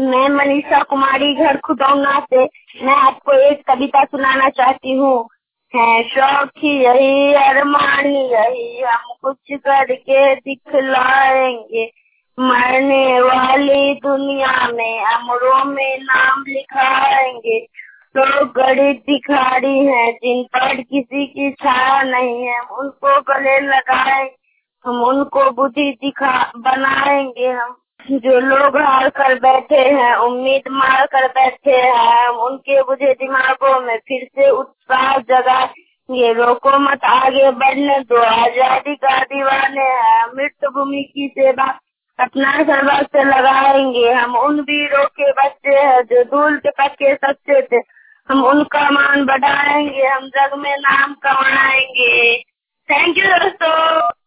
मैं मनीषा कुमारी, घर खुदौना से। मैं आपको एक कविता सुनाना चाहती हूँ। है शौक यही, अरमान यही, हम कुछ करके दिखलाएंगे। मरने वाली दुनिया में अमरों में नाम लिखाएंगे। लोग गरीब भिखारी हैं जिन पर किसी की छाया नहीं है, उनको गले लगाए, हम उनको बुद्धि दिखा बनाएंगे। हम जो लोग हार कर बैठे हैं, उम्मीद मार कर बैठे हैं, हम उनके बुझे दिमागों में फिर से उत्साह जगाएंगे। रोको मत, आगे बढ़ने दो, आजादी का दीवाने हैं। मृत्यु भूमि की सेवा अपना सर्वस्व लगाएंगे। हम उन वीरों के बच्चे हैं जो धूल के पक्के सच्चे थे, हम उनका मान बढ़ाएंगे। हम जग में नाम कमाएंगे। थैंक यू दोस्तों।